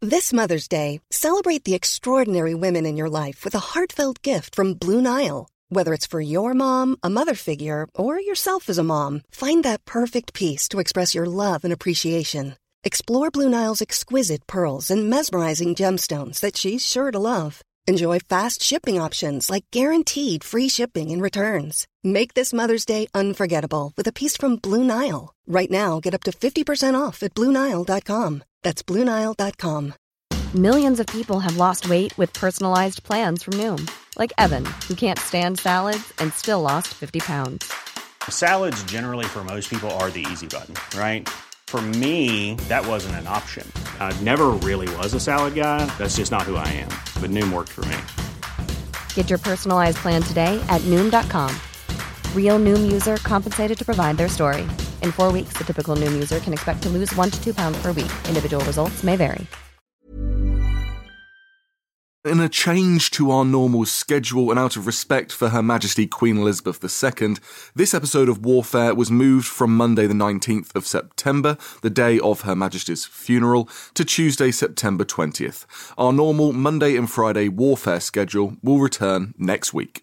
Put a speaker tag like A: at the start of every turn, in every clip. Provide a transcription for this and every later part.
A: This Mother's Day, celebrate the extraordinary women in your life with a heartfelt gift from Blue Nile. Whether it's for your mom, a mother figure, or yourself as a mom, find that perfect piece to express your love and appreciation. Explore Blue Nile's exquisite pearls and mesmerizing gemstones that she's sure to love. Enjoy fast shipping options like guaranteed free shipping and returns. Make this Mother's Day unforgettable with a piece from Blue Nile. Right now, get up to 50% off at BlueNile.com. That's BlueNile.com.
B: Millions of people have lost weight with personalized plans from Noom. Like Evan, who can't stand salads and still lost 50 pounds.
C: Salads generally for most people are the easy button, right? For me, that wasn't an option. I never really was a salad guy. That's just not who I am. But Noom worked for me.
B: Get your personalized plan today at Noom.com. Real Noom user compensated to provide their story. In 4 weeks, the typical Noom user can expect to lose 1 to 2 pounds per week. Individual results may vary.
D: In a change to our normal schedule and out of respect for Her Majesty Queen Elizabeth II, this episode of Warfare was moved from Monday the 19th of September, the day of Her Majesty's funeral, to Tuesday, September 20th. Our normal Monday and Friday Warfare schedule will return next week.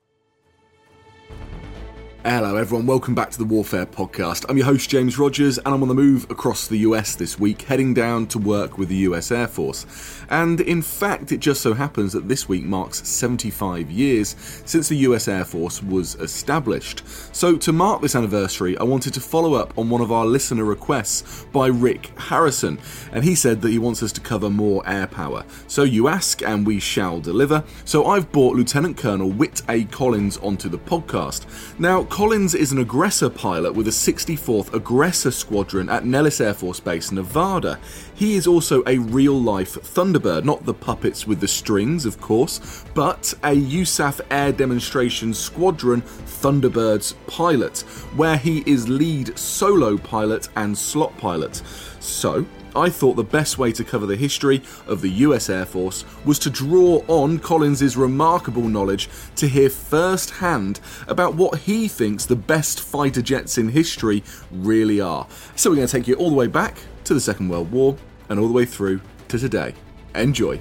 D: Hello everyone, welcome back to the Warfare Podcast. I'm your host James Rogers and I'm on the move across the US this week, heading down to work with the US Air Force. And in fact, it just so happens that this week marks 75 years since the US Air Force was established. So to mark this anniversary, I wanted to follow up on one of our listener requests by Rick Harrison. And he said that he wants us to cover more air power. So you ask and we shall deliver. So I've brought Lieutenant Colonel Whit A. Collins onto the podcast. Now, Collins is an aggressor pilot with the 64th Aggressor Squadron at Nellis Air Force Base, Nevada. He is also a real-life Thunderbird, not the puppets with the strings, of course, but a USAF Air Demonstration Squadron Thunderbirds pilot, where he is lead solo pilot and slot pilot. So, I thought the best way to cover the history of the US Air Force was to draw on Collins' remarkable knowledge to hear firsthand about what he thinks the best fighter jets in history really are. So we're going to take you all the way back to the Second World War and all the way through to today. Enjoy.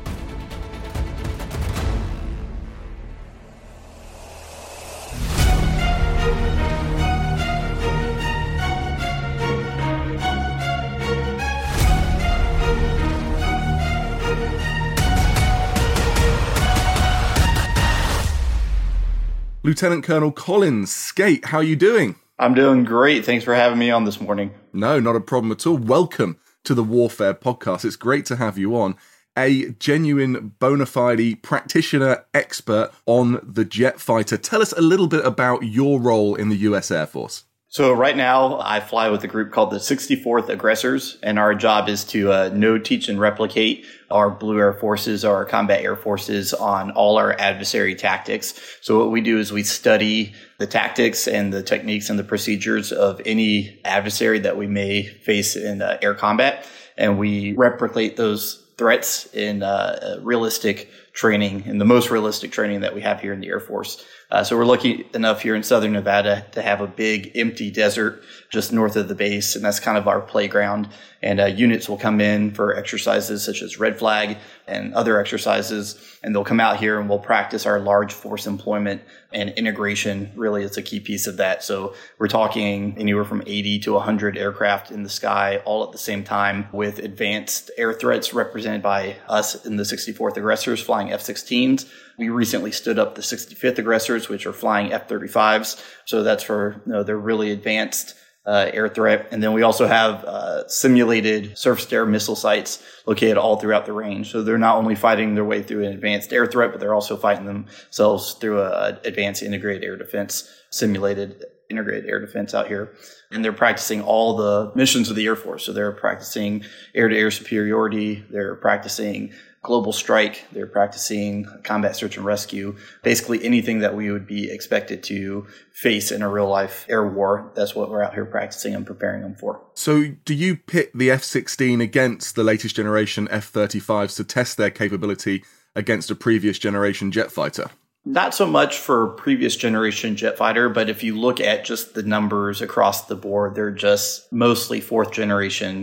D: Lieutenant Colonel Collins, Skate, how are you doing?
E: I'm doing great. Thanks for having me on this morning.
D: No, not a problem at all. Welcome to the Warfare Podcast. It's great to have you on. A genuine, bona fide practitioner, expert on the jet fighter. Tell us a little bit about your role in the US Air Force.
E: So right now, I fly with a group called the 64th Aggressors, and our job is to know, teach, and replicate our Blue Air Forces, our combat air forces on all our adversary tactics. So what we do is we study the tactics and the techniques and the procedures of any adversary that we may face in air combat, and we replicate those threats in realistic training, in the most realistic training that we have here in the Air Force. So we're lucky enough here in Southern Nevada to have a big empty desert just north of the base, and that's kind of our playground. And units will come in for exercises such as Red Flag and other exercises, and they'll come out here and we'll practice our large force employment and integration. Really, it's a key piece of that. So we're talking anywhere from 80 to 100 aircraft in the sky all at the same time, with advanced air threats represented by us in the 64th Aggressors flying F-16s. We recently stood up the 65th Aggressors, which are flying F-35s. So that's for, they're really advanced air threat. And then we also have simulated surface-to-air missile sites located all throughout the range. So they're not only fighting their way through an advanced air threat, but they're also fighting themselves through an advanced integrated air defense, simulated integrated air defense out here. And they're practicing all the missions of the Air Force. So they're practicing air-to-air superiority. They're practicing global strike. They're practicing combat search and rescue. Basically anything that we would be expected to face in a real-life air war. That's what we're out here practicing and preparing them for.
D: So do you pit the F-16 against the latest generation F-35s to test their capability against a previous generation jet fighter?
E: Not so much for previous generation jet fighter, but if you look at just the numbers across the board, they're just mostly fourth generation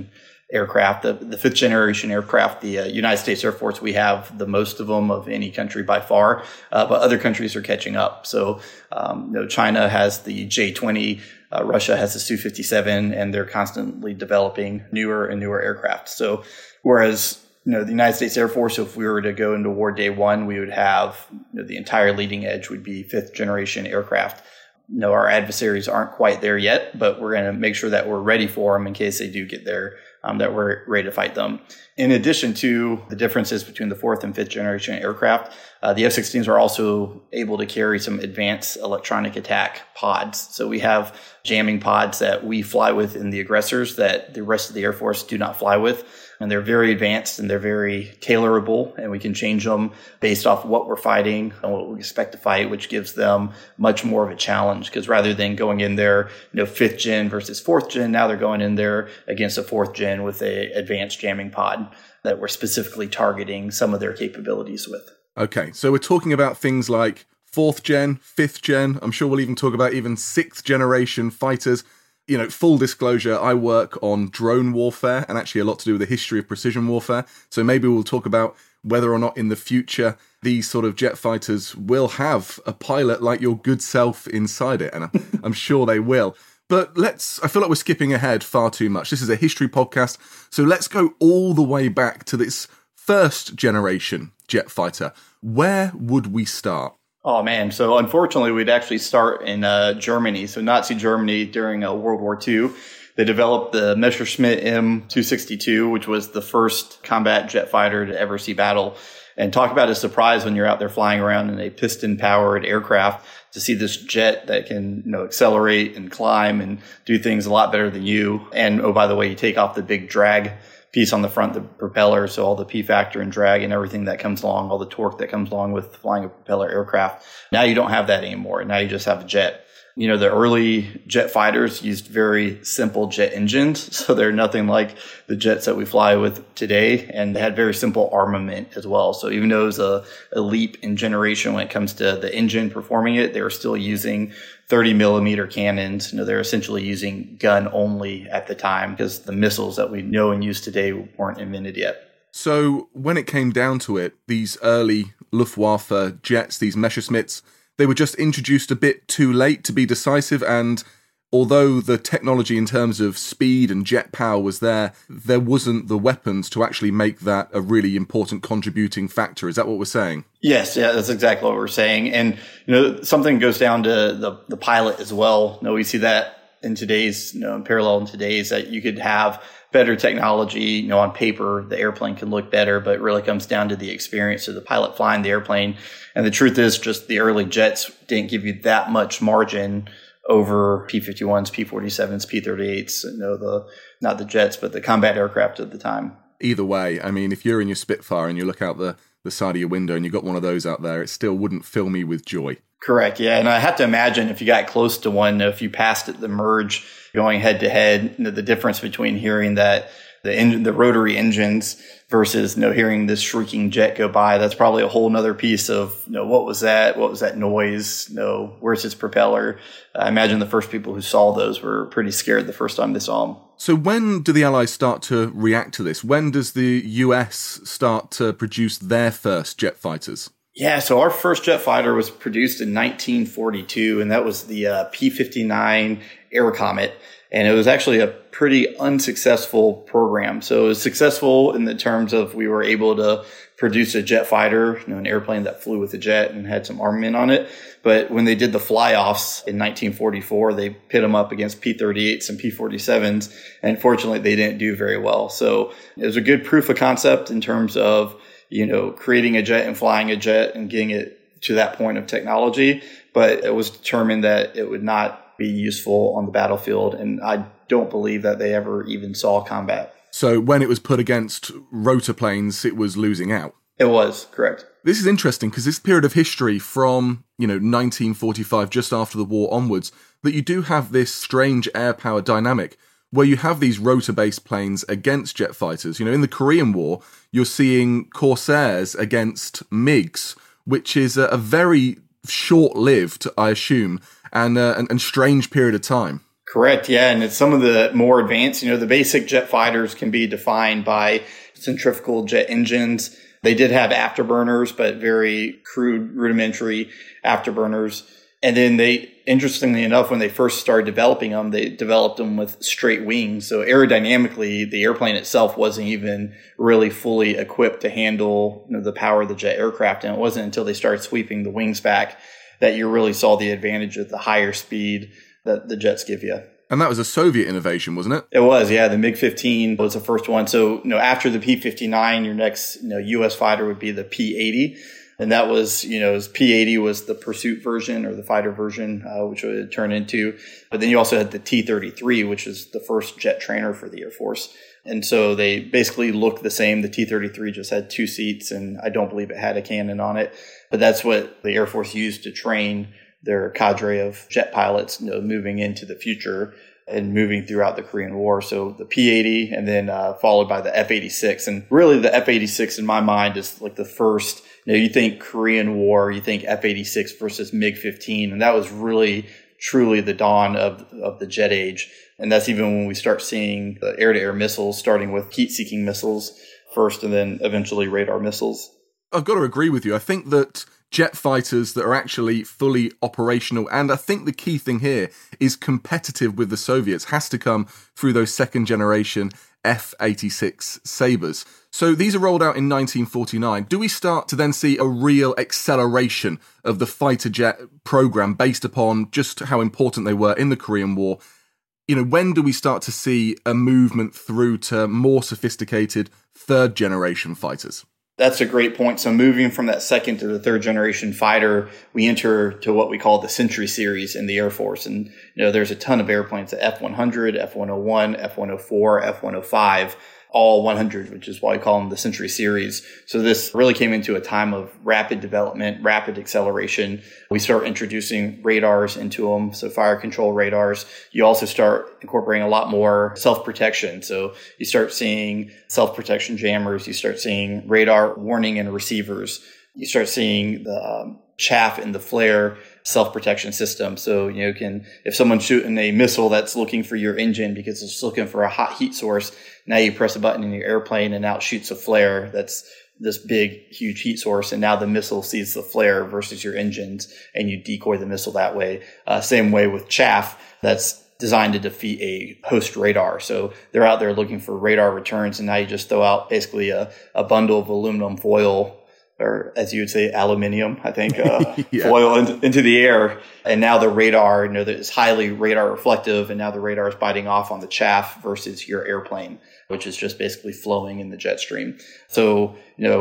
E: aircraft. The fifth generation aircraft, the United States Air Force, we have the most of them of any country by far, but other countries are catching up. So, China has the J-20, Russia has the Su-57, and they're constantly developing newer and newer aircraft. So, whereas the United States Air Force, if we were to go into war day one, we would have the entire leading edge would be fifth generation aircraft. Our adversaries aren't quite there yet, but we're going to make sure that we're ready for them in case they do get there, that we're ready to fight them. In addition to the differences between the fourth and fifth generation aircraft, the F-16s are also able to carry some advanced electronic attack pods. So we have jamming pods that we fly with in the aggressors that the rest of the Air Force do not fly with. And they're very advanced and they're very tailorable, and we can change them based off what we're fighting and what we expect to fight, which gives them much more of a challenge. Because rather than going in there, fifth gen versus fourth gen, now they're going in there against a fourth gen with a advanced jamming pod that we're specifically targeting some of their capabilities with.
D: Okay, so we're talking about things like fourth gen, fifth gen. I'm sure we'll even talk about even sixth generation fighters. Full disclosure, I work on drone warfare and actually a lot to do with the history of precision warfare. So maybe we'll talk about whether or not in the future these sort of jet fighters will have a pilot like your good self inside it. And I'm sure they will. But I feel like we're skipping ahead far too much. This is a history podcast. So let's go all the way back to this first generation jet fighter. Where would we start?
E: Oh, man. So unfortunately, we'd actually start in Germany. So Nazi Germany during World War II, they developed the Messerschmitt M262, which was the first combat jet fighter to ever see battle. And talk about a surprise when you're out there flying around in a piston-powered aircraft to see this jet that can accelerate and climb and do things a lot better than you. And, oh, by the way, you take off the big drag piece on the front, the propeller, so all the P factor and drag and everything that comes along, all the torque that comes along with flying a propeller aircraft. Now you don't have that anymore. Now you just have a jet. The early jet fighters used very simple jet engines, so they're nothing like the jets that we fly with today, and they had very simple armament as well. So even though it was a leap in generation when it comes to the engine performing it, they were still using 30 millimeter cannons. They're essentially using gun only at the time because the missiles that we know and use today weren't invented yet.
D: So when it came down to it, these early Luftwaffe jets, these Messerschmitts, they were just introduced a bit too late to be decisive, and although the technology in terms of speed and jet power was there wasn't the weapons to actually make that a really important contributing factor. Is that what we're saying?
E: Yes, yeah, that's exactly what we're saying. And, something goes down to the pilot as well. We see that in today's, in parallel in today's, that you could have better technology, on paper, the airplane can look better, but it really comes down to the experience of the pilot flying the airplane. And the truth is just the early jets didn't give you that much margin over P-51s, P-47s, P-38s, not the jets, but the combat aircraft at the time.
D: Either way, I mean, if you're in your Spitfire and you look out the side of your window and you've got one of those out there, it still wouldn't fill me with joy.
E: Correct, yeah. And I have to imagine if you got close to one, if you passed it, the merge going head to head, the difference between hearing that the rotary engines versus hearing this shrieking jet go by, that's probably a whole nother piece of what was that noise, where's its propeller. I imagine the first people who saw those were pretty scared the first time they saw them.
D: So when do the Allies start to react to this? When does the US start to produce their first jet fighters?
E: Yeah, so our first jet fighter was produced in 1942, and that was the P-59 Air Comet. And it was actually a pretty unsuccessful program. So it was successful in the terms of we were able to produce a jet fighter, an airplane that flew with a jet and had some armament on it. But when they did the fly-offs in 1944, they pit them up against P-38s and P-47s. And fortunately, they didn't do very well. So it was a good proof of concept in terms of, creating a jet and flying a jet and getting it to that point of technology. But it was determined that it would not be useful on the battlefield. And I don't believe that they ever even saw combat.
D: So when it was put against rotor planes, it was losing out.
E: It was, correct.
D: This is interesting because this period of history from, 1945, just after the war onwards, that you do have this strange air power dynamic where you have these rotor-based planes against jet fighters. In the Korean War, you're seeing Corsairs against MiGs, which is a very short-lived, I assume, and strange period of time.
E: Correct. Yeah. And it's some of the more advanced, the basic jet fighters can be defined by centrifugal jet engines. They did have afterburners, but very crude, rudimentary afterburners. And then interestingly enough, when they first started developing them, they developed them with straight wings. So aerodynamically, the airplane itself wasn't even really fully equipped to handle the power of the jet aircraft. And it wasn't until they started sweeping the wings back that you really saw the advantage of the higher speed that the jets give you.
D: And that was a Soviet innovation, wasn't it?
E: It was, yeah. The MiG-15 was the first one. So, after the P-59, your next, U.S. fighter would be the P-80. And that was, P-80 was the pursuit version or the fighter version, which it would turn into. But then you also had the T-33, which is the first jet trainer for the Air Force. And so they basically looked the same. The T-33 just had 2 seats, and I don't believe it had a cannon on it. But that's what the Air Force used to train their cadre of jet pilots, moving into the future and moving throughout the Korean War. So the P-80 and then followed by the F-86. And really the F-86 in my mind is like the first, you think Korean War, you think F-86 versus MiG-15. And that was really, truly the dawn of the jet age. And that's even when we start seeing the air-to-air missiles, starting with heat-seeking missiles first and then eventually radar missiles.
D: I've got to agree with you. I think that jet fighters that are actually fully operational, and I think the key thing here is competitive with the Soviets, has to come through those second generation F-86 Sabres. So these are rolled out in 1949. Do we start to then see a real acceleration of the fighter jet program based upon just how important they were in the Korean War? When do we start to see a movement through to more sophisticated third generation fighters?
E: That's a great point. So moving from that second to the third generation fighter, we enter to what we call the Century series in the Air Force. And, there's a ton of airplanes, the F-100, F-101, F-104, F-105, all 100, which is why we call them the Century series. So this really came into a time of rapid development, rapid acceleration. We start introducing radars into them, so fire control radars. You also start incorporating a lot more self-protection. So you start seeing self-protection jammers. You start seeing radar warning and receivers. You start seeing the chaff and the flare self-protection system. So, if someone's shooting a missile that's looking for your engine because it's looking for a hot heat source, now you press a button in your airplane and out shoots a flare that's this big, huge heat source. And now the missile sees the flare versus your engines and you decoy the missile that way. Same way with chaff that's designed to defeat a host radar. So they're out there looking for radar returns. And now you just throw out basically a bundle of aluminum foil, or as you would say, aluminium, I think, foil into the air. And now the radar, that is highly radar reflective. And now the radar is biting off on the chaff versus your airplane, which is just basically flowing in the jet stream. So,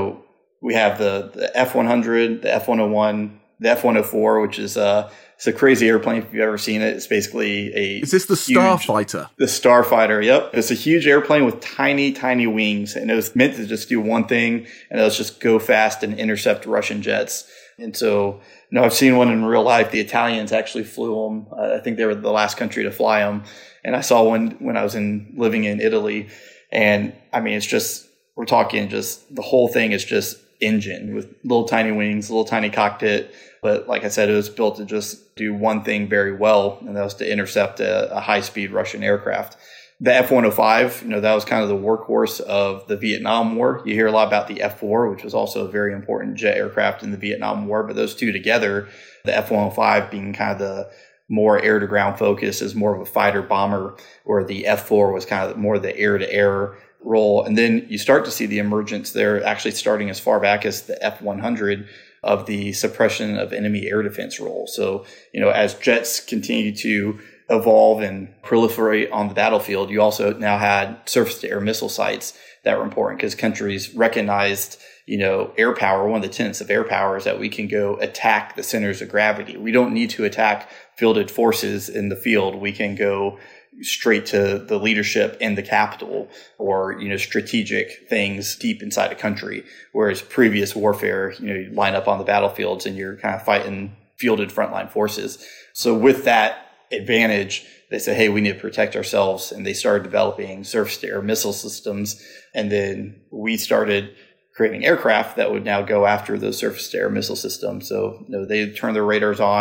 E: we have the F-100, the F-101, the F-104, which is it's a crazy airplane if you've ever seen it. It's basically
D: Is this the Starfighter?
E: The Starfighter, yep. It's a huge airplane with tiny, tiny wings. And it was meant to just do one thing, and it was just go fast and intercept Russian jets. And so, I've seen one in real life. The Italians actually flew them. I think they were the last country to fly them. And I saw one when I was living in Italy. And I mean, we're talking just, the whole thing is just engine with little tiny wings, little tiny cockpit. But like I said, it was built to just do one thing very well, and that was to intercept a high-speed Russian aircraft. The F-105, that was kind of the workhorse of the Vietnam War. You hear a lot about the F-4, which was also a very important jet aircraft in the Vietnam War. But those two together, the F-105 being kind of the more air-to-ground focus, is more of a fighter bomber, where the F-4 was kind of more the air-to-air role. And then you start to see the emergence there, actually starting as far back as the F-100, of the suppression of enemy air defense role. So, as jets continue to evolve and proliferate on the battlefield, you also now had surface-to-air missile sites that were important because countries recognized, air power. One of the tenets of air power is that we can go attack the centers of gravity. We don't need to attack fielded forces in the field. We can go straight to the leadership in the capital, or, strategic things deep inside a country. Whereas previous warfare, you line up on the battlefields and you're kind of fighting fielded frontline forces. So with that advantage, they said, hey, we need to protect ourselves. And they started developing surface-to-air missile systems. And then we started creating aircraft that would now go after those surface-to-air missile systems. So, they turned their radars on,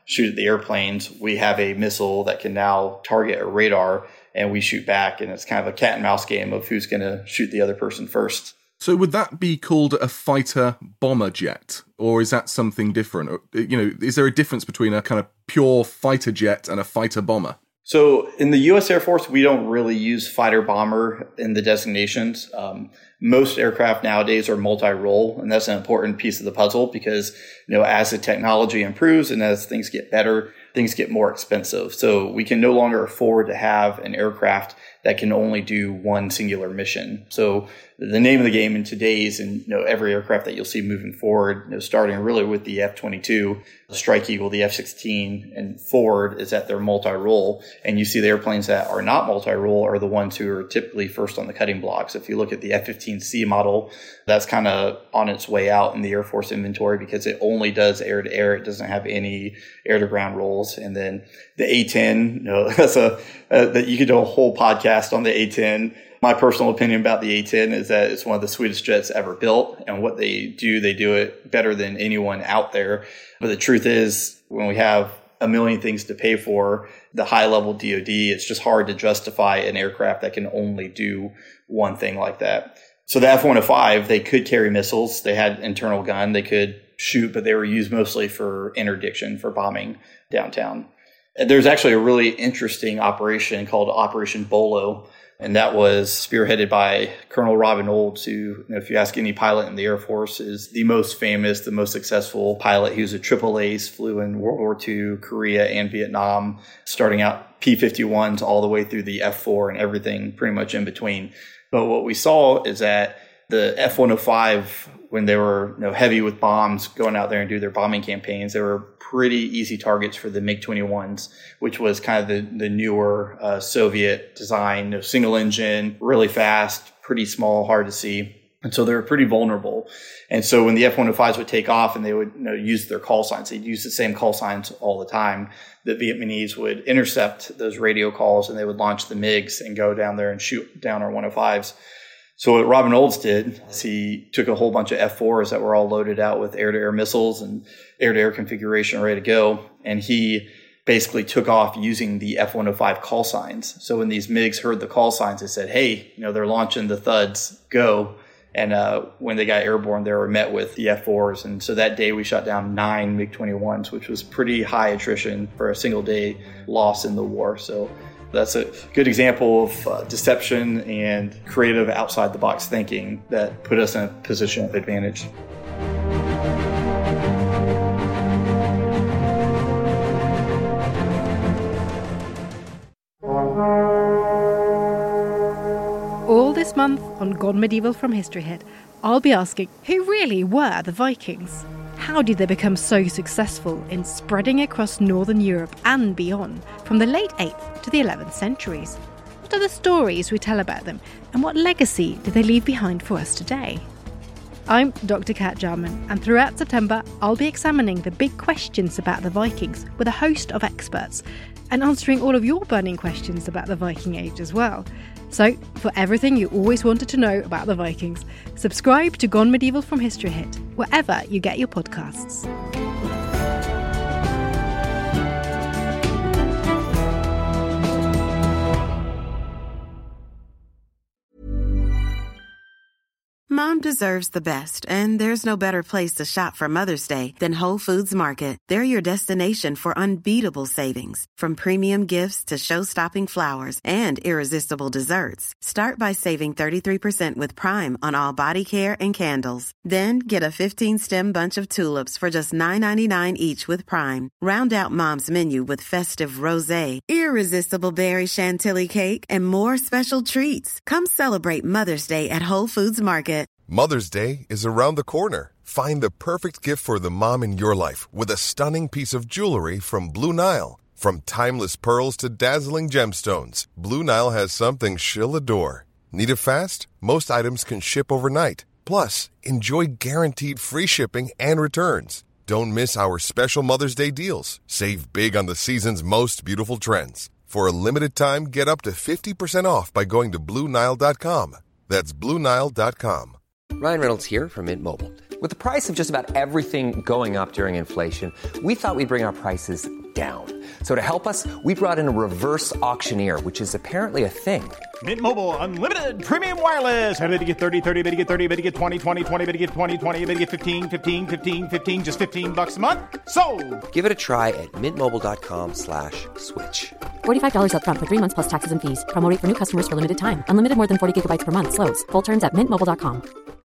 E: shoot at the airplanes. We have a missile that can now target a radar, and we shoot back. And it's kind of a cat and mouse game of who's going to shoot the other person first.
D: So would that be called a fighter bomber jet, or is that something different? Or, is there a difference between a kind of pure fighter jet and a fighter bomber?
E: So in the U.S. Air Force, we don't really use fighter bomber in the designations. Most aircraft nowadays are multi-role, and that's an important piece of the puzzle because, as the technology improves and as things get better, things get more expensive. So we can no longer afford to have an aircraft that can only do one singular mission. So the name of the game in today's and every aircraft that you'll see moving forward, starting really with the F-22, the Strike Eagle, the F-16, and forward is that they're multi-role. And you see the airplanes that are not multi-role are the ones who are typically first on the cutting blocks. If you look at the F-15C model, that's kind of on its way out in the Air Force inventory because it only does air-to-air. It doesn't have any air-to-ground roles. And then the A-10, that's that you could do a whole podcast on the A-10. My personal opinion about the A-10 is that it's one of the sweetest jets ever built. And what they do it better than anyone out there. But the truth is, when we have a million things to pay for, the high-level DoD, it's just hard to justify an aircraft that can only do one thing like that. So the F-105, they could carry missiles. They had internal gun. They could shoot, but they were used mostly for interdiction, for bombing downtown. And there's actually a really interesting operation called Operation Bolo, and that was spearheaded by Colonel Robin Olds, who, if you ask any pilot in the Air Force, is the most famous, the most successful pilot. He was a triple ace, flew in World War II, Korea, and Vietnam, starting out P-51s all the way through the F-4 and everything pretty much in between. But what we saw is that the F-105, when they were heavy with bombs, going out there and do their bombing campaigns, they were pretty easy targets for the MiG-21s, which was kind of the newer Soviet design, single engine, really fast, pretty small, hard to see. And so they were pretty vulnerable. And so when the F-105s would take off and they would use their call signs, they'd use the same call signs all the time. The Vietnamese would intercept those radio calls and they would launch the MiGs and go down there and shoot down our 105s. So what Robin Olds did is he took a whole bunch of F-4s that were all loaded out with air-to-air missiles and air-to-air configuration ready to go. And he basically took off using the F-105 call signs. So when these MiGs heard the call signs, they said, hey, they're launching the thuds, go. And when they got airborne, they were met with the F-4s. And so that day we shot down 9 MiG-21s, which was pretty high attrition for a single day loss in the war. So that's a good example of deception and creative outside-the-box thinking that put us in a position of advantage.
F: All this month on Gone Medieval from History Hit, I'll be asking, who really were the Vikings? How did they become so successful in spreading across Northern Europe and beyond, from the late 8th to the 11th centuries? What are the stories we tell about them, and what legacy did they leave behind for us today? I'm Dr. Kat Jarman, and throughout September, I'll be examining the big questions about the Vikings with a host of experts, and answering all of your burning questions about the Viking Age as well. So, for everything you always wanted to know about the Vikings, subscribe to Gone Medieval from History Hit, wherever you get your podcasts.
G: Mom deserves the best, and there's no better place to shop for Mother's Day than Whole Foods Market. They're your destination for unbeatable savings, from premium gifts to show-stopping flowers and irresistible desserts. Start by saving 33% with Prime on all body care and candles. Then get a 15-stem bunch of tulips for just $9.99 each with Prime. Round out Mom's menu with festive rosé, irresistible berry chantilly cake, and more special treats. Come celebrate Mother's Day at Whole Foods Market.
H: Mother's Day is around the corner. Find the perfect gift for the mom in your life with a stunning piece of jewelry from Blue Nile. From timeless pearls to dazzling gemstones, Blue Nile has something she'll adore. Need it fast? Most items can ship overnight. Plus, enjoy guaranteed free shipping and returns. Don't miss our special Mother's Day deals. Save big on the season's most beautiful trends. For a limited time, get up to 50% off by going to BlueNile.com. That's BlueNile.com.
I: Ryan Reynolds here from Mint Mobile. With the price of just about everything going up during inflation, we thought we'd bring our prices down. So to help us, we brought in a reverse auctioneer, which is apparently a thing.
J: Mint Mobile Unlimited Premium Wireless. How to get 30, 30, bit to get 30, bit to get 20, 20, 20, bit to get 20, 20, bit to get 15, 15, 15, 15, just $15 a month? Sold!
I: Give it a try at mintmobile.com/switch.
B: $45 up front for 3 months plus taxes and fees. Promo rate for new customers for limited time. Unlimited more than 40 gigabytes per month. Slows full terms at mintmobile.com.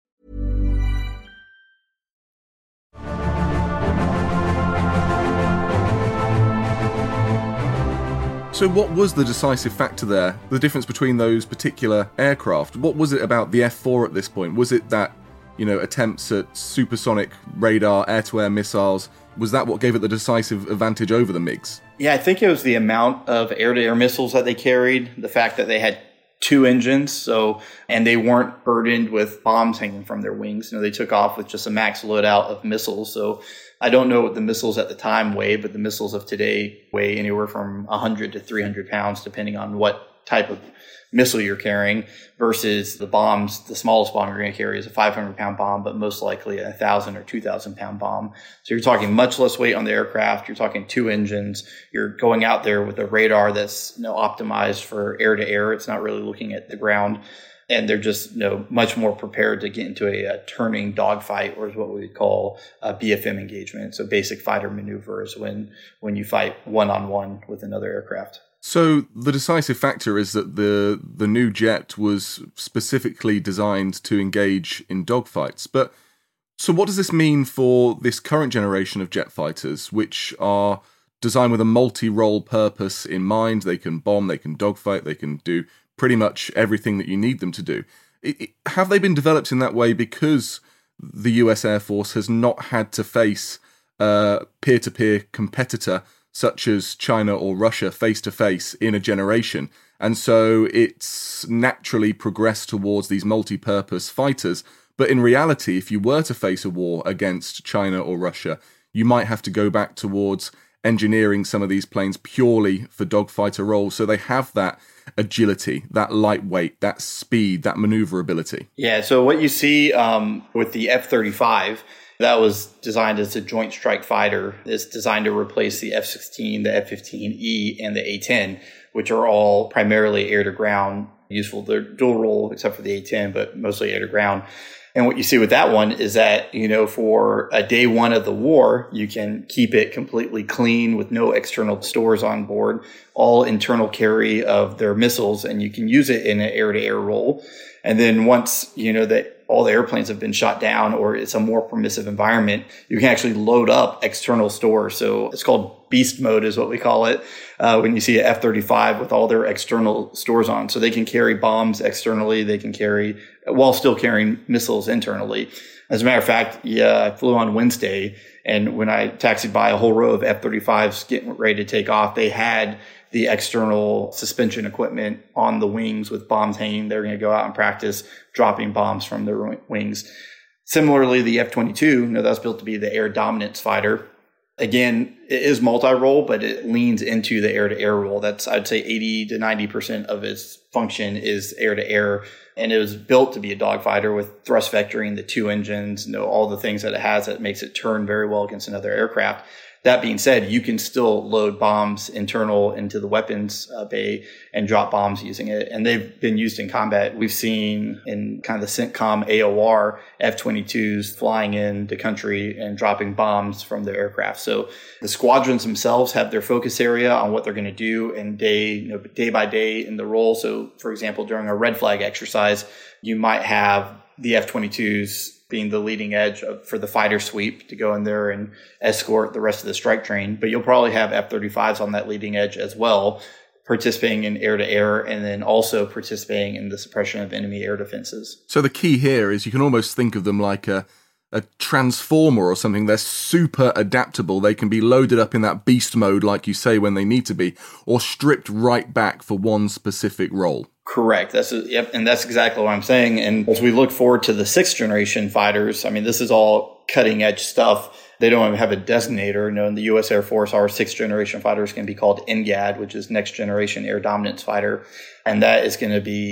D: So what was the decisive factor there? The difference between those particular aircraft? What was it about the F-4 at this point? Was it that, attempts at supersonic radar, air-to-air missiles? Was that what gave it the decisive advantage over the MiGs?
E: Yeah, I think it was the amount of air-to-air missiles that they carried, the fact that they had 2 engines, and they weren't burdened with bombs hanging from their wings. They took off with just a max loadout of missiles. So I don't know what the missiles at the time weighed, but the missiles of today weigh anywhere from 100 to 300 pounds, depending on what type of missile you're carrying, versus the bombs. The smallest bomb you're going to carry is a 500-pound bomb, but most likely a 1,000 or 2,000-pound bomb. So you're talking much less weight on the aircraft. You're talking 2 engines. You're going out there with a radar that's optimized for air-to-air. It's not really looking at the ground. And they're just much more prepared to get into a turning dogfight, or is what we would call a BFM engagement. So basic fighter maneuvers when you fight one-on-one with another aircraft.
D: So the decisive factor is that the new jet was specifically designed to engage in dogfights. But so what does this mean for this current generation of jet fighters, which are designed with a multi-role purpose in mind? They can bomb, they can dogfight, they can do pretty much everything that you need them to do. Have they been developed in that way because the US Air Force has not had to face a peer-to-peer competitor such as China or Russia face-to-face in a generation, and so it's naturally progressed towards these multi-purpose fighters? But in reality, if you were to face a war against China or Russia, you might have to go back towards engineering some of these planes purely for dogfighter roles, so they have that agility, that lightweight, that speed, that maneuverability.
E: Yeah, so what you see with the F-35, that was designed as a joint strike fighter. It's designed to replace the F-16, the F-15E, and the A-10, which are all primarily air-to-ground useful. They're dual role except for the A-10, but mostly air-to-ground. And what you see with that one is that, for a day one of the war, you can keep it completely clean with no external stores on board, all internal carry of their missiles, and you can use it in an air-to-air role. And then once, that all the airplanes have been shot down, or it's a more permissive environment, you can actually load up external stores. So it's called beast mode is what we call it, when you see an F-35 with all their external stores on. So they can carry bombs externally, they can carry, while still carrying missiles internally. As a matter of fact, I flew on Wednesday, and when I taxied by a whole row of F-35s getting ready to take off, they had the external suspension equipment on the wings with bombs hanging. They're going to go out and practice dropping bombs from their wings. Similarly, the F-22, that's built to be the air dominance fighter. Again, it is multi-role, but it leans into the air-to-air role. That's, I'd say, 80 to 90% of its function is air-to-air. And it was built to be a dogfighter with thrust vectoring, the 2 engines, all the things that it has that makes it turn very well against another aircraft. That being said, you can still load bombs internal into the weapons bay and drop bombs using it. And they've been used in combat. We've seen in kind of the CENTCOM AOR F-22s flying in the country and dropping bombs from their aircraft. So the squadrons themselves have their focus area on what they're going to do and day by day in the role. So, for example, during a red flag exercise, you might have the F-22s being the leading edge for the fighter sweep to go in there and escort the rest of the strike train. But you'll probably have F-35s on that leading edge as well, participating in air-to-air and then also participating in the suppression of enemy air defenses.
D: So the key here is you can almost think of them like a transformer or something. They're super adaptable. They can be loaded up in that beast mode, like you say, when they need to be, or stripped right back for one specific role.
E: Correct. And that's exactly what I'm saying. And as we look forward to the 6th generation fighters, I mean, this is all cutting edge stuff. They don't even have a designator. In the U.S. Air Force, our 6th generation fighters can be called NGAD, which is Next Generation Air Dominance Fighter. And that is going to be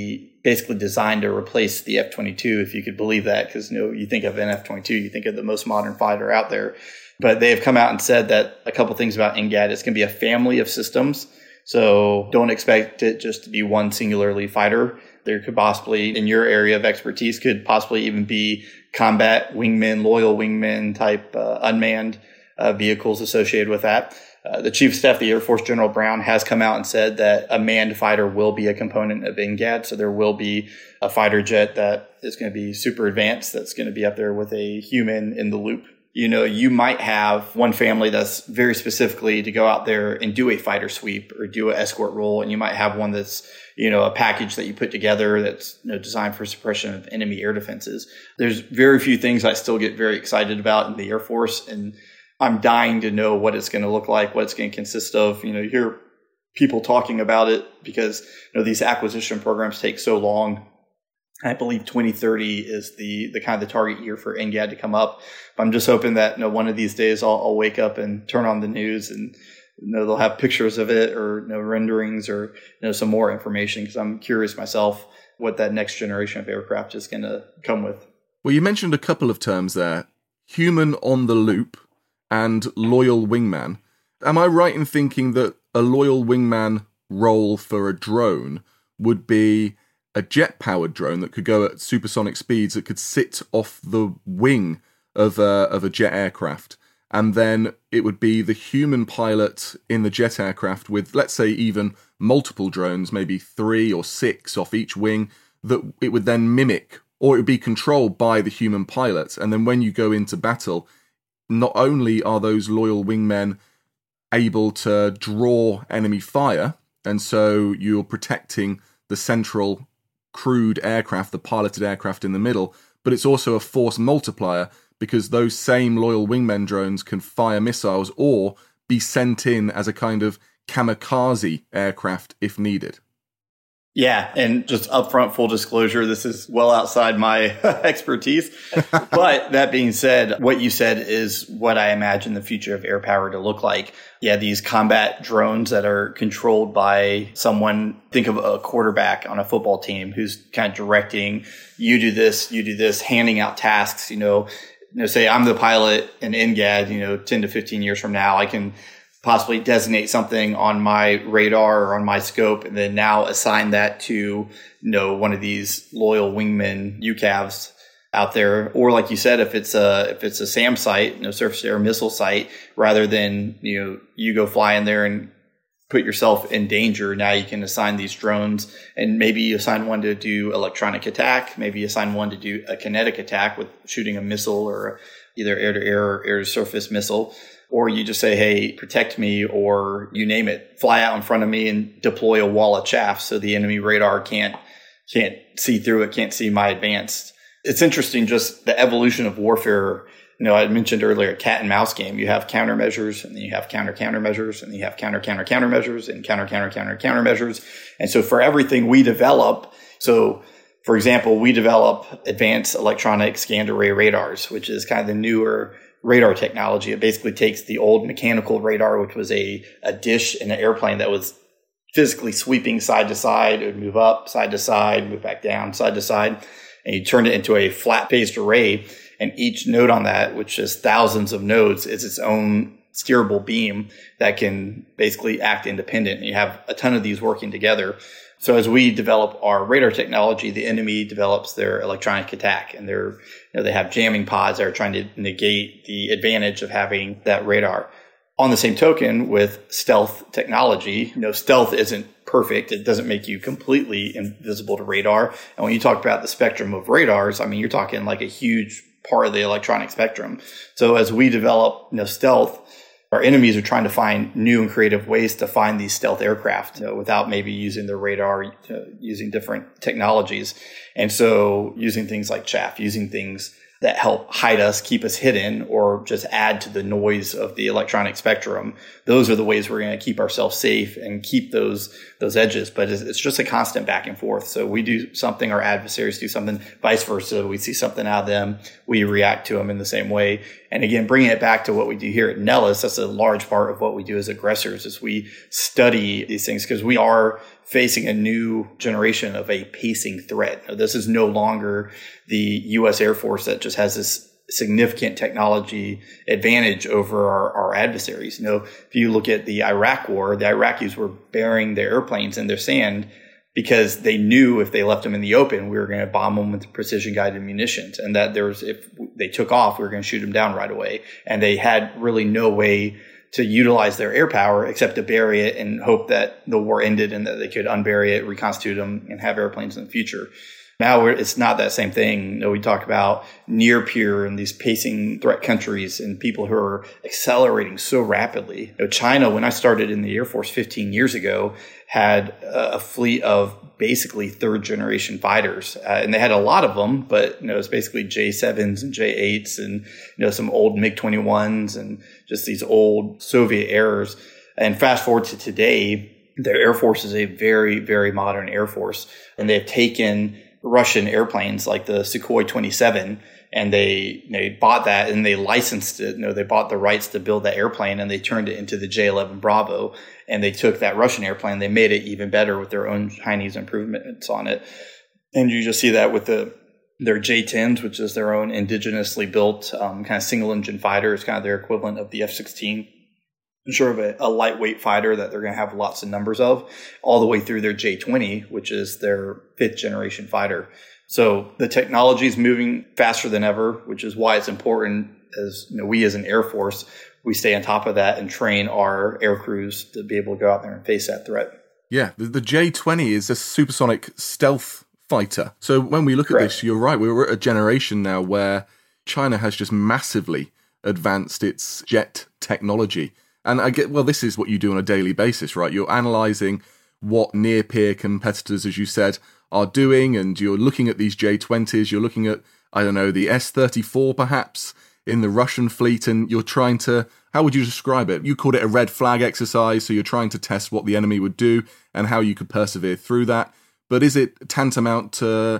E: basically designed to replace the F-22, if you could believe that, because you think of an F-22, you think of the most modern fighter out there. But they have come out and said that a couple things about NGAD. It's going to be a family of systems. So don't expect it just to be one singularly fighter. There could possibly, in your area of expertise, could possibly even be combat wingmen, loyal wingmen type unmanned vehicles associated with that. The Chief of Staff of the Air Force, General Brown, has come out and said that a manned fighter will be a component of NGAD. So there will be a fighter jet that is going to be super advanced, that's going to be up there with a human in the loop. You might have one family that's very specifically to go out there and do a fighter sweep or do an escort role. And you might have one that's, a package that you put together that's designed for suppression of enemy air defenses. There's very few things I still get very excited about in the Air Force. And I'm dying to know what it's going to look like, what it's going to consist of. You hear people talking about it because, these acquisition programs take so long. I believe 2030 is the kind of the target year for NGAD to come up. I'm just hoping that one of these days I'll wake up and turn on the news and they'll have pictures of it or renderings or some more information, because I'm curious myself what that next generation of aircraft is going to come with.
D: Well, you mentioned a couple of terms there: human on the loop and loyal wingman. Am I right in thinking that a loyal wingman role for a drone would be a jet-powered drone that could go at supersonic speeds, that could sit off the wing of a jet aircraft, and then it would be the human pilot in the jet aircraft with, let's say, even multiple drones, maybe 3 or 6 off each wing, that it would then mimic, or it would be controlled by the human pilot. And then when you go into battle, not only are those loyal wingmen able to draw enemy fire, and so you're protecting the central crewed aircraft, the piloted aircraft in the middle, but it's also a force multiplier, because those same loyal wingmen drones can fire missiles or be sent in as a kind of kamikaze aircraft if needed.
E: Yeah, and just upfront full disclosure, this is well outside my expertise. But that being said, what you said is what I imagine the future of air power to look like. Yeah, these combat drones that are controlled by someone. Think of a quarterback on a football team who's kind of directing, you do this, handing out tasks. Say I'm the pilot in NGAD, 10 to 15 years from now, I can possibly designate something on my radar or on my scope, and then now assign that to, one of these loyal wingmen UCAVs out there. Or like you said, if it's a SAM site, surface to air missile site, rather than, you go fly in there and put yourself in danger, now you can assign these drones, and maybe you assign one to do electronic attack. Maybe you assign one to do a kinetic attack with shooting a missile or either air-to-air or air-to-surface missile. Or you just say, hey, protect me, or you name it, fly out in front of me and deploy a wall of chaff so the enemy radar can't see through it, can't see my advanced. It's interesting, just the evolution of warfare. I mentioned earlier, cat and mouse game. You have countermeasures, and then you have countermeasures, and then you have countermeasures, and countermeasures. And so for everything we develop, so for example, we develop advanced electronic scanned array radars, which is kind of the newer radar technology. It basically takes the old mechanical radar, which was a dish in an airplane that was physically sweeping side to side. It would move up, side to side, move back down, side to side, and you turn it into a flat-faced array. And each node on that, which is thousands of nodes, is its own steerable beam that can basically act independent. And you have a ton of these working together. So as we develop our radar technology, the enemy develops their electronic attack, and they have jamming pods that are trying to negate the advantage of having that radar. On the same token, with stealth technology, stealth isn't perfect. It doesn't make you completely invisible to radar. And when you talk about the spectrum of radars, you're talking like a huge part of the electronic spectrum. So as we develop stealth, our enemies are trying to find new and creative ways to find these stealth aircraft without maybe using the radar, using different technologies. And so using things like chaff, using things that help hide us, keep us hidden, or just add to the noise of the electronic spectrum. Those are the ways we're going to keep ourselves safe and keep those edges. But it's just a constant back and forth. So we do something, our adversaries do something, vice versa. We see something out of them, we react to them in the same way. And again, bringing it back to what we do here at Nellis, that's a large part of what we do as aggressors, is we study these things, because we are facing a new generation of a pacing threat. This is no longer the U.S. Air Force that just has this significant technology advantage over our adversaries. If you look at the Iraq war, the Iraqis were burying their airplanes in their sand because they knew if they left them in the open, we were going to bomb them with precision-guided munitions, and that if they took off, we were going to shoot them down right away. And they had really no way to utilize their air power except to bury it and hope that the war ended and that they could unbury it, reconstitute them, and have airplanes in the future. Now it's not that same thing. We talk about near peer and these pacing threat countries and people who are accelerating so rapidly. China, when I started in the Air Force 15 years ago, had a fleet of basically third generation fighters. And they had a lot of them, but it's basically J7s and J8s and some old MiG-21s and just these old Soviet errors. And fast forward to today, their Air Force is a very, very modern Air Force. And they've taken Russian airplanes like the Sukhoi 27, and they bought that and they licensed it. They bought the rights to build that airplane and they turned it into the J-11 Bravo. And they took that Russian airplane, they made it even better with their own Chinese improvements on it. And you just see that with their J-10s, which is their own indigenously built kind of single engine fighter. It's kind of their equivalent of the F-16. Sort of a lightweight fighter that they're going to have lots of numbers of, all the way through their J-20, which is their 5th generation fighter. So the technology is moving faster than ever, which is why it's important as we as an Air Force, we stay on top of that and train our air crews to be able to go out there and face that threat.
D: Yeah, the J-20 is a supersonic stealth fighter. So when we look at this, you're right, we're at a generation now where China has just massively advanced its jet technology. And this is what you do on a daily basis, right? You're analysing what near-peer competitors, as you said, are doing, and you're looking at these J-20s, you're looking at, the S-34 perhaps in the Russian fleet, and you're trying to, how would you describe it? You called it a red flag exercise, so you're trying to test what the enemy would do and how you could persevere through that. But is it tantamount to,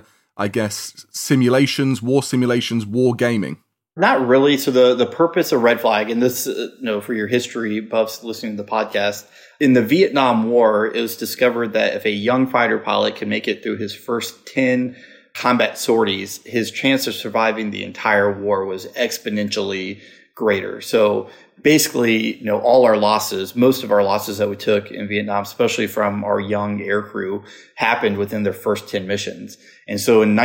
D: simulations, war gaming?
E: Not really. So the purpose of red flag, and this, for your history buffs listening to the podcast, in the Vietnam War, it was discovered that if a young fighter pilot could make it through his first 10 combat sorties, his chance of surviving the entire war was exponentially greater. So basically, all our losses, most of our losses that we took in Vietnam, especially from our young air crew, happened within their first 10 missions. And so in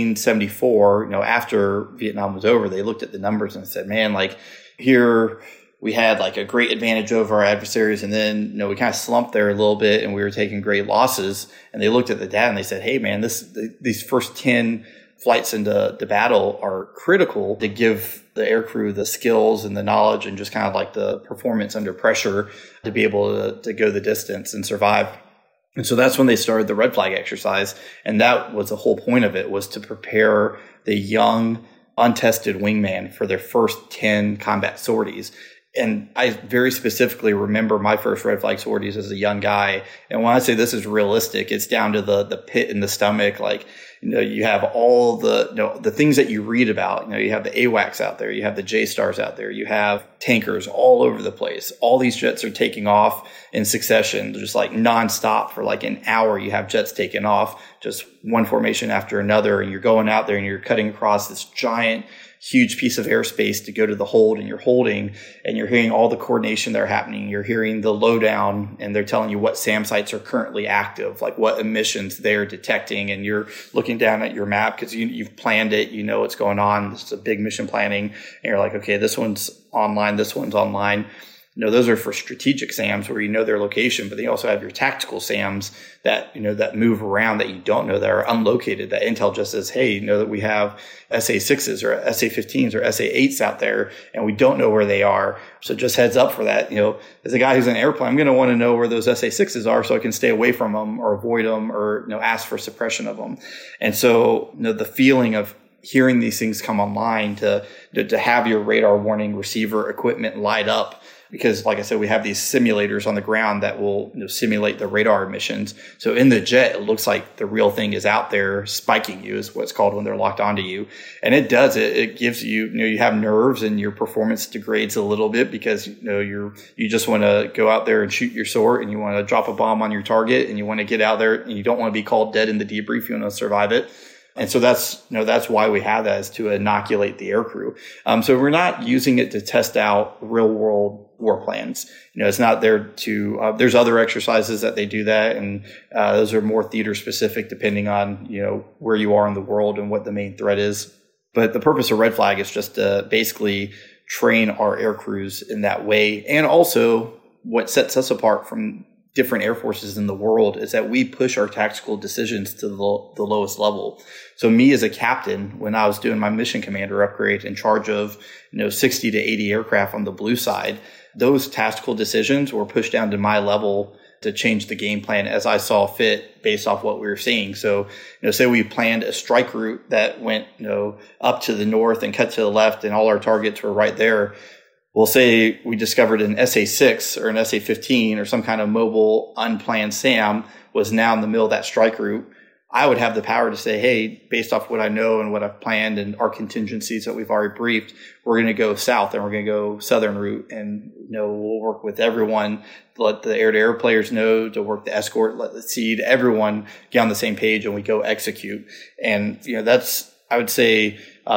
E: 1974, after Vietnam was over, they looked at the numbers and said, man, here we had a great advantage over our adversaries. And then, we kind of slumped there a little bit and we were taking great losses. And they looked at the data and they said, hey, man, these first 10 flights into battle are critical to give the air crew the skills and the knowledge and just kind of the performance under pressure to be able to go the distance and survive. And so that's when they started the red flag exercise. And that was the whole point of it, was to prepare the young, untested wingman for their first 10 combat sorties. And I very specifically remember my first red flag sorties as a young guy. And when I say this is realistic, it's down to the pit in the stomach. You have all the things that you read about. You have the AWACS out there. You have the J-Stars out there. You have tankers all over the place. All these jets are taking off in succession, just nonstop for an hour. You have jets taking off, just one formation after another. And you're going out there and you're cutting across this giant, huge piece of airspace to go to the hold, and you're holding and you're hearing all the coordination that are happening. You're hearing the lowdown and they're telling you what SAM sites are currently active, what emissions they're detecting. And you're looking down at your map because you've planned it. You know what's going on. This is a big mission planning. And you're like, okay, this one's online. This one's online. Those are for strategic SAMs where their location, but they also have your tactical SAMs that, that move around that you don't know, that are unlocated, that Intel just says, hey, that we have SA-6s or SA-15s or SA-8s out there and we don't know where they are. So just heads up for that. As a guy who's in an airplane, I'm going to want to know where those SA-6s are so I can stay away from them or avoid them or, ask for suppression of them. And so, the feeling of hearing these things come online to have your radar warning receiver equipment light up because like I said, we have these simulators on the ground that will simulate the radar emissions. So in the jet, it looks like the real thing is out there spiking you, is what's called when they're locked onto you. And it does, it gives you, you have nerves and your performance degrades a little bit because, you just want to go out there and shoot your sort, and you want to drop a bomb on your target, and you want to get out there and you don't want to be called dead in the debrief. You want to survive it. And so that's why we have that, is to inoculate the aircrew. So we're not using it to test out real world war plans. It's not there to, there's other exercises that they do that. And, those are more theater specific depending on, where you are in the world and what the main threat is. But the purpose of Red Flag is just to basically train our air crews in that way. And also what sets us apart from different air forces in the world is that we push our tactical decisions to the lowest level. So me as a captain, when I was doing my mission commander upgrade in charge of 60 to 80 aircraft on the blue side, those tactical decisions were pushed down to my level to change the game plan as I saw fit based off what we were seeing. So, say we planned a strike route that went, up to the north and cut to the left, and all our targets were right there. We'll say we discovered an SA-6 or an SA-15 or some kind of mobile unplanned SAM was now in the middle of that strike route. I would have the power to say, hey, based off what I know and what I've planned and our contingencies that we've already briefed, we're going to go south and we're going to go southern route. And, we'll work with everyone, let the air-to-air players know, to work the escort, let the SEAD, everyone get on the same page, and we go execute. And, that's, I would say,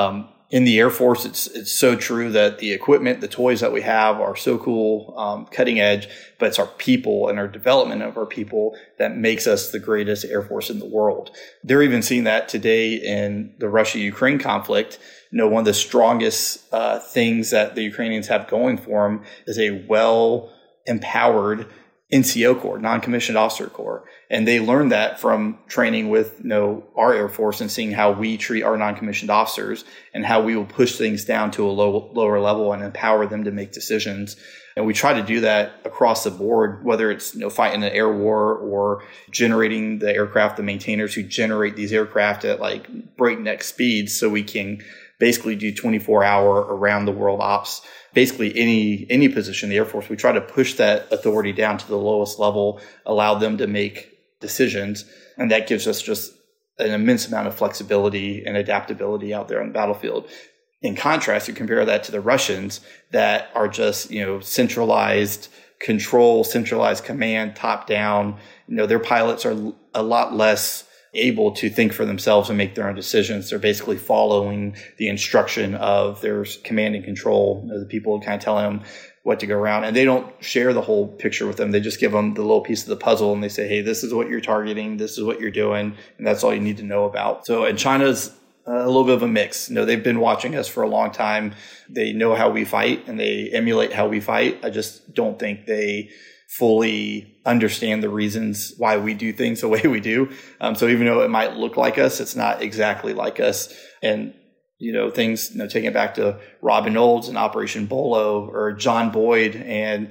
E: in the Air Force, it's so true that the equipment, the toys that we have are so cool, cutting edge, but it's our people and our development of our people that makes us the greatest Air Force in the world. They're even seeing that today in the Russia-Ukraine conflict. One of the strongest things that the Ukrainians have going for them is a well-empowered NCO Corps, non-commissioned officer corps. And they learned that from training with our Air Force and seeing how we treat our non-commissioned officers and how we will push things down to a lower level and empower them to make decisions. And we try to do that across the board, whether it's fighting an air war or generating the aircraft, the maintainers who generate these aircraft at like breakneck speeds, so we can basically do 24-hour around the world ops. Basically any position in the Air Force, we try to push that authority down to the lowest level, allow them to make decisions. And that gives us just an immense amount of flexibility and adaptability out there on the battlefield. In contrast, you compare that to the Russians that are just, centralized control, centralized command, top down. Their pilots are a lot less able to think for themselves and make their own decisions. They're basically following the instruction of their command and control, the people kind of telling them what to go around. And they don't share the whole picture with them. They just give them the little piece of the puzzle, and they say, hey, this is what you're targeting. This is what you're doing. And that's all you need to know about. So, and China's a little bit of a mix. They've been watching us for a long time. They know how we fight and they emulate how we fight. I just don't think they fully understand the reasons why we do things the way we do. So even though it might look like us, it's not exactly like us. And, things, taking it back to Robin Olds and Operation Bolo or John Boyd and,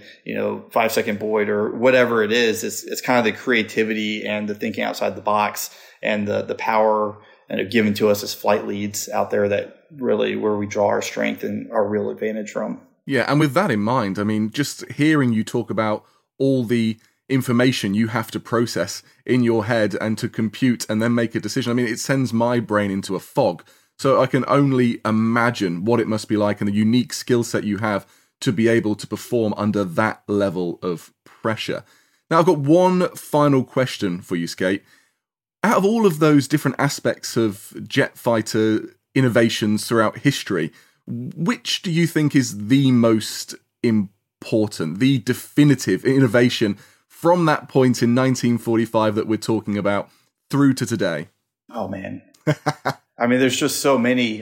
E: 5 Second Boyd or whatever it is, it's kind of the creativity and the thinking outside the box and the power given to us as flight leads out there that really where we draw our strength and our real advantage from.
D: Yeah. And with that in mind, just hearing you talk about all the information you have to process in your head and to compute and then make a decision. It sends my brain into a fog. So I can only imagine what it must be like and the unique skill set you have to be able to perform under that level of pressure. Now, I've got one final question for you, Skate. Out of all of those different aspects of jet fighter innovations throughout history, which do you think is the most important, the definitive innovation from that point in 1945 that we're talking about through to today?
E: Oh, man. There's just so many.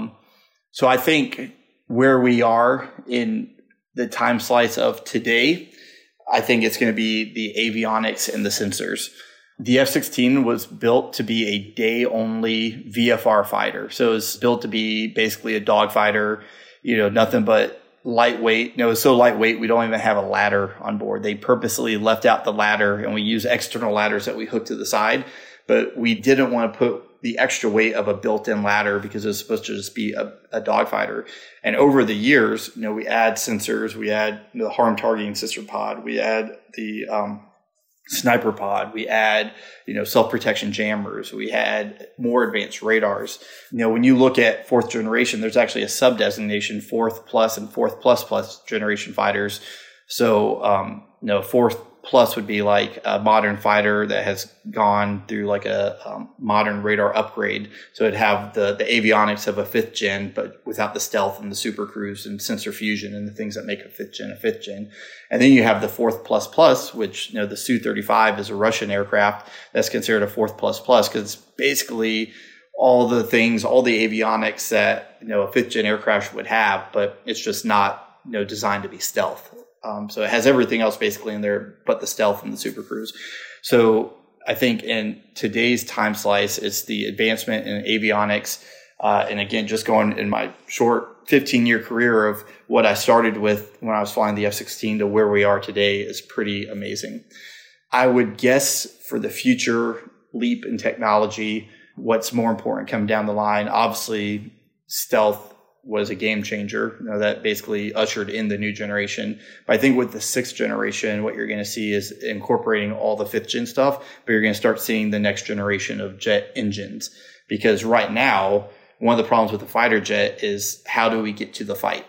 E: So I think where we are in the time slice of today, I think it's going to be the avionics and the sensors. The F-16 was built to be a day-only VFR fighter. So it was built to be basically a dogfighter, nothing but lightweight. It was so lightweight, we don't even have a ladder on board. They purposely left out the ladder, and we use external ladders that we hook to the side. But we didn't want to put the extra weight of a built-in ladder because it's supposed to just be a dogfighter. And over the years, we add sensors, we add the harm targeting sensor pod, we add the sniper pod, we add, self-protection jammers, we had more advanced radars. When you look at fourth generation, there's actually a sub-designation, fourth plus and fourth plus generation fighters. So, fourth plus would be like a modern fighter that has gone through like a modern radar upgrade. So it'd have the avionics of a 5th gen, but without the stealth and the super cruise and sensor fusion and the things that make a 5th gen. And then you have the fourth plus, which, the Su-35 is a Russian aircraft that's considered a fourth plus because it's basically all the things, all the avionics that, a 5th gen aircraft would have, but it's just not, designed to be stealth. So it has everything else basically in there but the stealth and the super cruise. So I think in today's time slice, it's the advancement in avionics. And again, just going in my short 15-year career of what I started with when I was flying the F-16 to where we are today is pretty amazing. I would guess for the future leap in technology, what's more important coming down the line, obviously stealth was a game changer, that basically ushered in the new generation. But I think with the 6th generation, what you're going to see is incorporating all the 5th gen stuff, but you're going to start seeing the next generation of jet engines. Because right now, one of the problems with the fighter jet is how do we get to the fight?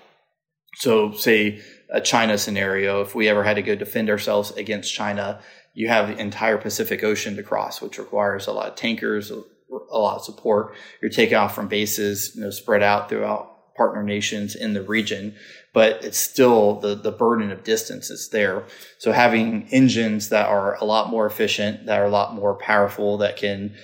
E: So say a China scenario, if we ever had to go defend ourselves against China, you have the entire Pacific Ocean to cross, which requires a lot of tankers, a lot of support. You're taking off from bases, spread out throughout partner nations in the region, but it's still the burden of distance is there. So having engines that are a lot more efficient, that are a lot more powerful, that can,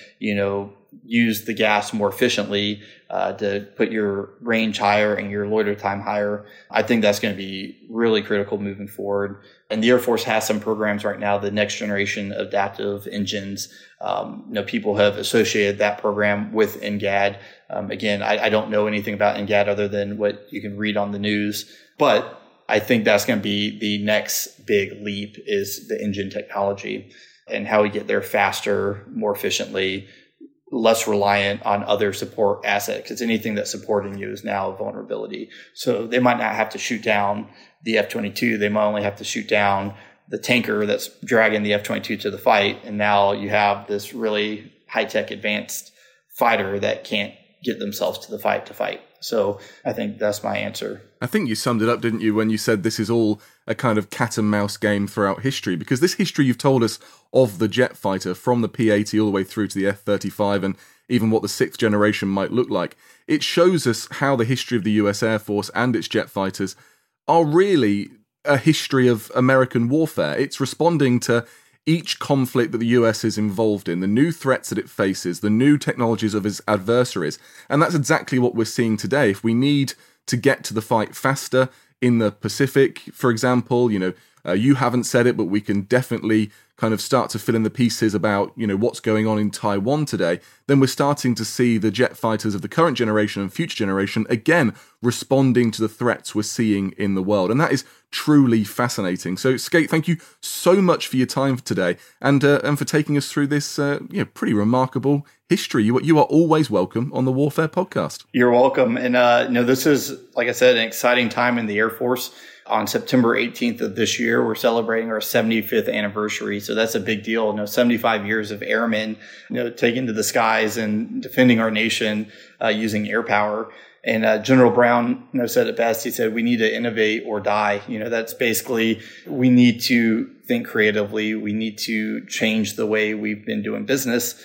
E: use the gas more efficiently to put your range higher and your loiter time higher, I think that's going to be really critical moving forward. And the Air Force has some programs right now, the next generation adaptive engines. People have associated that program with NGAD. Again, I don't know anything about NGAD other than what you can read on the news, but I think that's going to be the next big leap is the engine technology and how we get there faster, more efficiently, less reliant on other support assets, because anything that's supporting you is now a vulnerability. So they might not have to shoot down the F-22. They might only have to shoot down the tanker that's dragging the F-22 to the fight. And now you have this really high-tech advanced fighter that can't get themselves to the fight to fight. So I think that's my answer.
D: I think you summed it up, didn't you, when you said this is all a kind of cat and mouse game throughout history, because this history you've told us of the jet fighter from the P-80 all the way through to the F-35 and even what the 6th generation might look like, it shows us how the history of the US Air Force and its jet fighters are really a history of American warfare. It's responding to each conflict that the US is involved in, the new threats that it faces, the new technologies of its adversaries. And that's exactly what we're seeing today. If we need to get to the fight faster in the Pacific, for example, you haven't said it, but we can definitely kind of start to fill in the pieces about, what's going on in Taiwan today, then we're starting to see the jet fighters of the current generation and future generation, again, responding to the threats we're seeing in the world. And that is truly fascinating. So, Skate, thank you so much for your time today and for taking us through this pretty remarkable history. You are always welcome on the Warfare Podcast.
E: You're welcome. And this is, like I said, an exciting time in the Air Force. On September 18th of this year, we're celebrating our 75th anniversary. So that's a big deal. 75 years of airmen, taking to the skies and defending our nation using air power. And General Brown said it best. He said, we need to innovate or die. That's basically, we need to think creatively. We need to change the way we've been doing business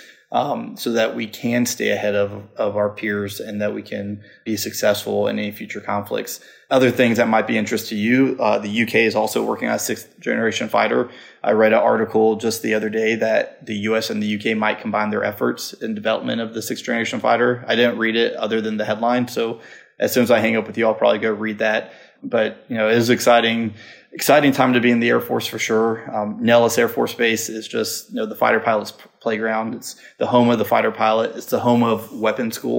E: so that we can stay ahead of our peers and that we can be successful in any future conflicts. Other things that might be of interest to you, the UK is also working on a 6th generation fighter. I read an article just the other day that the US and the UK might combine their efforts in development of the 6th generation fighter. I didn't read it other than the headline. So as soon as I hang up with you, I'll probably go read that. But, it is exciting time to be in the Air Force for sure. Nellis Air Force Base is just, the fighter pilot's playground. It's the home of the fighter pilot. It's the home of weapons school.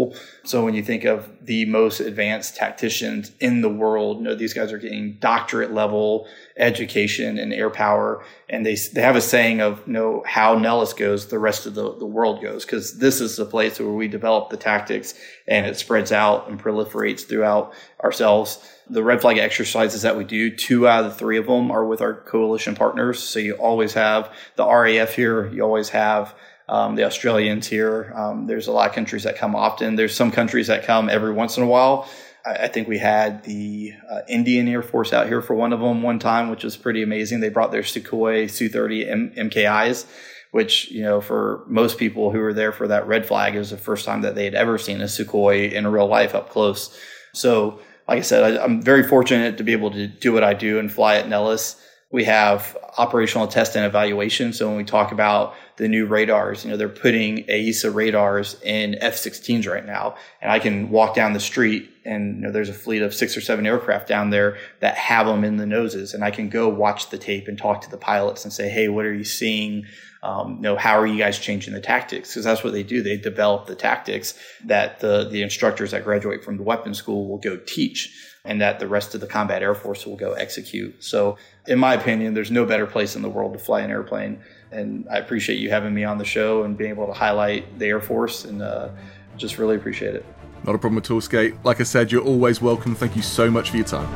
E: So when you think of the most advanced tacticians in the world, these guys are getting doctorate level education in air power. And they have a saying of, how Nellis goes, the rest of the world goes, because this is the place where we develop the tactics and it spreads out and proliferates throughout ourselves. The red flag exercises that we do, 2 out of the 3 of them are with our coalition partners. So you always have the RAF here. You always have the Australians here. There's a lot of countries that come often. There's some countries that come every once in a while. I think we had the Indian Air Force out here for one of them one time, which was pretty amazing. They brought their Sukhoi Su-30 MKIs, which, for most people who were there for that red flag, it was the first time that they had ever seen a Sukhoi in real life up close. So, like I said, I'm very fortunate to be able to do what I do and fly at Nellis. We have operational test and evaluation. So when we talk about the new radars, they're putting AESA radars in F-16s right now. And I can walk down the street and there's a fleet of 6 or 7 aircraft down there that have them in the noses. And I can go watch the tape and talk to the pilots and say, hey, what are you seeing? How are you guys changing the tactics? Because that's what they do. They develop the tactics that the instructors that graduate from the weapons school will go teach, and that the rest of the combat air force will go execute. So in my opinion, there's no better place in the world to fly an airplane. And I appreciate you having me on the show and being able to highlight the Air Force, and just really appreciate it.
D: Not a problem at all, Skate. Like I said, you're always welcome. Thank you so much for your time.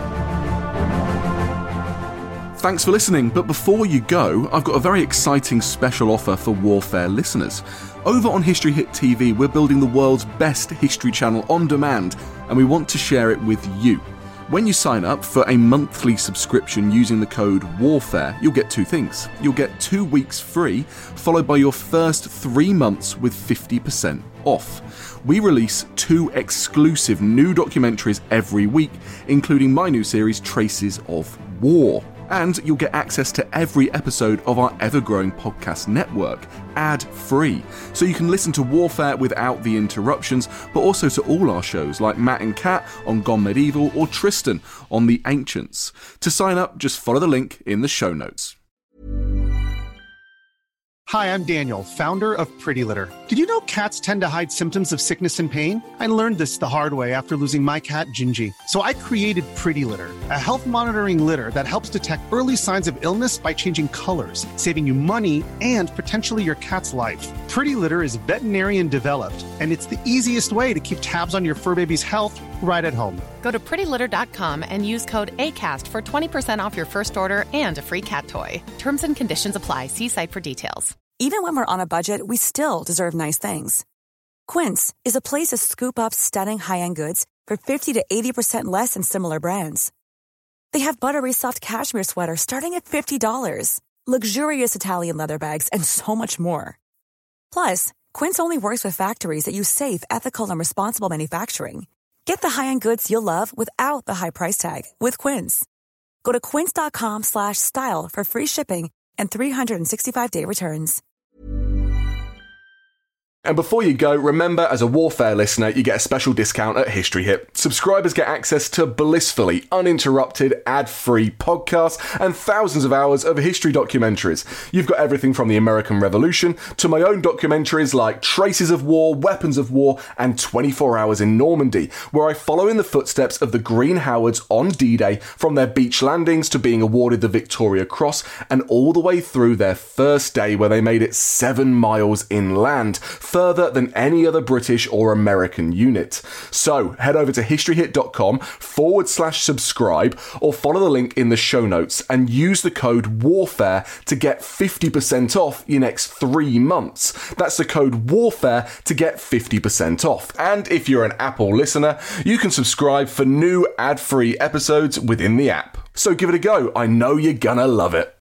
D: Thanks for listening, but before you go, I've got a very exciting special offer for Warfare listeners. Over on History Hit TV, we're building the world's best history channel on demand, and we want to share it with you. When you sign up for a monthly subscription using the code WARFARE, you'll get 2 things. You'll get 2 weeks free, followed by your first 3 months with 50% off. We release 2 exclusive new documentaries every week, including my new series, Traces of War. And you'll get access to every episode of our ever-growing podcast network, ad-free. So you can listen to Warfare without the interruptions, but also to all our shows like Matt and Kat on Gone Medieval or Tristan on The Ancients. To sign up, just follow the link in the show notes.
K: Hi, I'm Daniel, founder of Pretty Litter. Did you know cats tend to hide symptoms of sickness and pain? I learned this the hard way after losing my cat, Gingy. So I created Pretty Litter, a health monitoring litter that helps detect early signs of illness by changing colors, saving you money and potentially your cat's life. Pretty Litter is veterinarian developed, and it's the easiest way to keep tabs on your fur baby's health right at home.
L: Go to prettylitter.com and use code ACAST for 20% off your first order and a free cat toy. Terms and conditions apply. See site for details.
M: Even when we're on a budget, we still deserve nice things. Quince is a place to scoop up stunning high-end goods for 50 to 80% less than similar brands. They have buttery soft cashmere sweaters starting at $50, luxurious Italian leather bags, and so much more. Plus, Quince only works with factories that use safe, ethical, and responsible manufacturing. Get the high-end goods you'll love without the high price tag with Quince. Go to quince.com/style for free shipping and 365-day returns.
D: And before you go, remember, as a Warfare listener, you get a special discount at History Hit. Subscribers get access to blissfully uninterrupted, ad-free podcasts and thousands of hours of history documentaries. You've got everything from the American Revolution to my own documentaries like Traces of War, Weapons of War, and 24 Hours in Normandy, where I follow in the footsteps of the Green Howards on D-Day, from their beach landings to being awarded the Victoria Cross, and all the way through their first day where they made it 7 miles inland, further than any other British or American unit. So head over to historyhit.com/subscribe or follow the link in the show notes and use the code WARFARE to get 50% off your next 3 months. That's the code WARFARE to get 50% off. And if you're an Apple listener, you can subscribe for new ad-free episodes within the app. So give it a go. I know you're gonna love it.